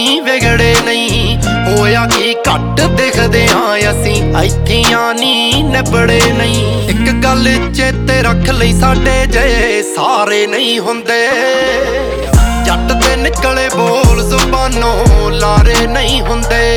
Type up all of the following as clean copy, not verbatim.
ਨਹੀਂ ਵਿਗੜੇ ਨਹੀਂ ਹੋਇਆ ਕੀ ਘੱਟ ਦਿਖਦੇ ਆਂ ਅਸੀਂ ਇੱਥੀਆਂ ਨਹੀਂ ਨਿਬੜੇ ਨਹੀਂ। ਇੱਕ ਗੱਲ ਚੇਤੇ ਰੱਖ ਲਈ ਸਾਡੇ ਜੇ ਸਾਰੇ ਨਹੀਂ ਹੁੰਦੇ ਜੱਟ ਤੇ ਨਿਕਲੇ ਬੋਲ ਜ਼ੁਬਾਨੋਂ ਲਾਰੇ ਨਹੀਂ ਹੁੰਦੇ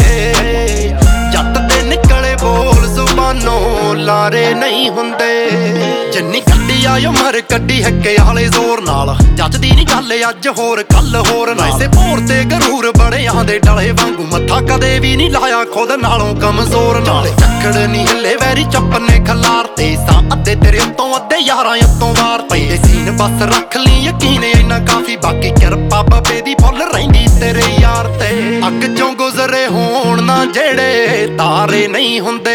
ਜੱਟ ਤੇ ਨਿਕਲੇ ਬੋਲ ਜ਼ੁਬਾਨੋਂ ਲਾਰੇ ਨਹੀਂ ਹੁੰਦੇ। ਜਿੰਨੀ ਕੱਢੀ ਆ ਉਮਰ ਕੱਢੀ ਹੱਕੇ ਵਾਲੇ ਜ਼ੋਰ ਨਾਲ ਜੱਜਦੀ ਨਹੀਂ ਗੱਲ ਅੱਜ ਹੋਰ ਕੱਲ ਹੋਰ ਨਾ ਇਸੇ ਭੋਰ ਤੇ ਗਰੂਰ ਬੜਿਆਂ ਦੇ ਡਲੇ ਵਾਂਗੂ ਮੱਥਾ ਕਦੇ ਵੀ ਨਹੀਂ ਲਾਇਆ ਖੁਦ ਨਾਲੋਂ ਕਮਜ਼ੋਰ ਨਾਲ। ਚੱਕੜ ਨਹੀਂ ਹਿੱਲੇ ਵੈਰੀ ਚੱਪਨੇ ਖਲਾਰ ਤੇ ਸਾਂ ਅੱਧੇ ਤੇਰੇ ਉੱਤੋਂ ਅੱਧੇ ਯਾਰਾਂ ਉੱਤੋਂ ਵਾਰ ਪੈਂਦੇ ਸੀਨ ਬਸ ਰੱਖ ਲਈ ਯਕੀਨ ਇੰਨਾ ਕਾਫੀ ਬਾਕੀ ਕਿਰਪਾ ਬਾਬੇ ਦੀ ਫੁੱਲ ਰਹਿੰਦੀ ਤੇਰੇ ਯਾਰ ਤੇ। ਅੱਗ ਚੋਂ ਗੁਜ਼ਰੇ ਹੋਣ ਨਾ ਜਿਹੜੇ ਤਾਰੇ ਨਹੀਂ ਹੁੰਦੇ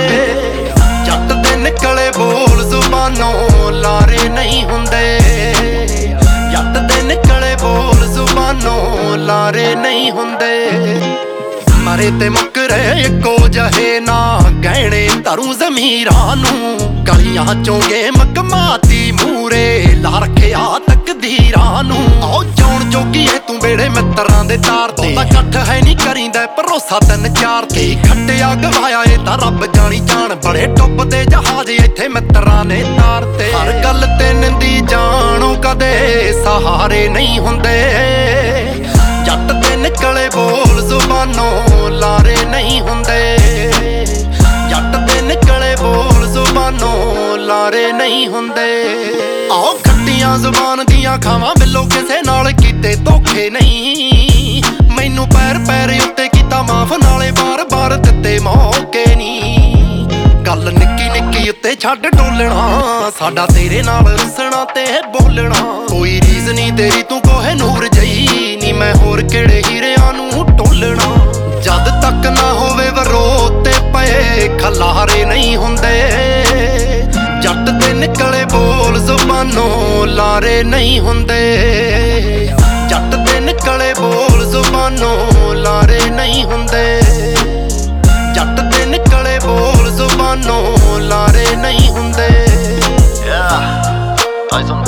ਜੱਟ ਦੇ ਨਿਕਲੇ ਬੋਲ ਜ਼ੁਬਾਨੋਂ ਲਾਰੇ ਨਹੀਂ ਹੁੰਦੇ ਜੱਟ ਦੇ ਨਿਕਲੇ ਬੋਲ ਜ਼ੁਬਾਨੋਂ ਲਾਰੇ ਨਹੀਂ ਹੁੰਦੇ। ਮਰੇ ਤੇ ਮੁੱਕਰੇ ਇੱਕੋ ਜਹੇ ਨਾ ਗਹਿਣੇ ਧਰੂ ਜ਼ਮੀਰਾਂ ਨੂੰ ਗਲੀਆਂ ਚੋਂ ਗੇਮ ਕਮਾਤੀ ਮੂਰੇ ਲਾ ਰੱਖਿਆ ਤਕਦੀਰਾਂ ਨੂੰ। ਆਓ ਜਾਣ ਜੋਗੀ ਏ ਤੂੰ ਬੇੜੇ ਮਿੱਤਰਾਂ ਦੇ ਤਾਰ ਤੇ ਤਾਂ ਇਕੱਠ ਹੈ ਨਹੀਂ ਕਰੀਂਦਾ ਭਰੋਸਾ ਤਿੰਨ ਚਾਰ ਤੇ ਖੱਟਿਆ ਗਵਾਇਆ ਏ ਤਾਂ ਰੱਬ ਜਾਣੀ ਜਾਣ ਬੜੇ ਡੁੱਬਦੇ ਜਹਾਜ਼ ਇੱਥੇ ਮਿੱਤਰਾਂ ਨੇ ਤਾਰ ਤੇ। ਹਰ ਗੱਲ ਤੇ ਨਿੰਦੀ ਜਾਣੋ ਕਦੇ ਸਹਾਰੇ ਨਹੀਂ ਹੁੰਦੇ ਜੱਟ ਤੇ ਨਿਕਲੇ ਬੋਲ ਜ਼ੁਬਾਨੋਂ ਲਾਰੇ ਨਹੀਂ ਹੁੰਦੇ ਜੱਟ ਤੇ ਨਿਕਲੇ ਬੋਲ ਜ਼ੁਬਾਨੋਂ ਲਾਰੇ ਨਹੀਂ ਹੁੰਦੇ। ਆਓ ਖੱਟੀਆਂ ਜ਼ੁਬਾਨ ਦੀਆਂ ਖਾਵਾਂ ਬਿੱਲੋ ਕਿਸੇ ਨਾਲ ਕੀਤੇ ਧੋਖੇ ਨਹੀਂ ਮੈਨੂੰ ਪੈਰ ਪੈਰ ਉੱਤੇ ਕੀਤਾ ਮਾਫ ਨਾਲੇ ਬਾਰ-ਬਾਰ ਦਿੱਤੇ ਮੌਕੇ ਨਹੀਂ। ਗੱਲ ਨਿੱਕੀ ਨਿੱਕੀ ਉੱਤੇ ਛੱਡ ਡੋਲਣਾ ਸਾਡਾ ਤੇਰੇ ਨਾਲ ਰੁੱਸਣਾ ਤੇ ਬੋਲਣਾ ਕੋਈ ਰੀਜ਼ ਨਹੀਂ ਤੇਰੀ ਤੂੰ ਕੋਹੇ ਨੂਰ ਜਈ ਨੀ ਮੈਂ ਹੋਰ ਕਿਹੜੇ ਹੀਰਿਆਂ ਨੂੰ ਟੋਲਣਾ। ਜਦ ਤੱਕ ਨਾ ਹੋਵੇ ਵਿਰੋਧ ਤੇ ਪਏ ਖਲਾਰੇ ਨਹੀਂ ਹੁੰਦੇ ਜੱਟ ਤੇ ਨਿਕਲੇ ਬੋਲ ਜ਼ੁਬਾਨੋਂ ਲਾਰੇ ਨਹੀਂ ਹੁੰਦੇ ਜੱਟ ਤੇ ਨਿਕਲੇ ਬੋਲ ਜ਼ੁਬਾਨੋਂ ਲਾਰੇ ਨਹੀਂ ਹੁੰਦੇ ਜੱਟ ਤੇ ਨਿਕਲੇ ਬੋਲ ਜ਼ੁਬਾਨੋਂ ਲਾਰੇ ਨਹੀਂ ਹੁੰਦੇ।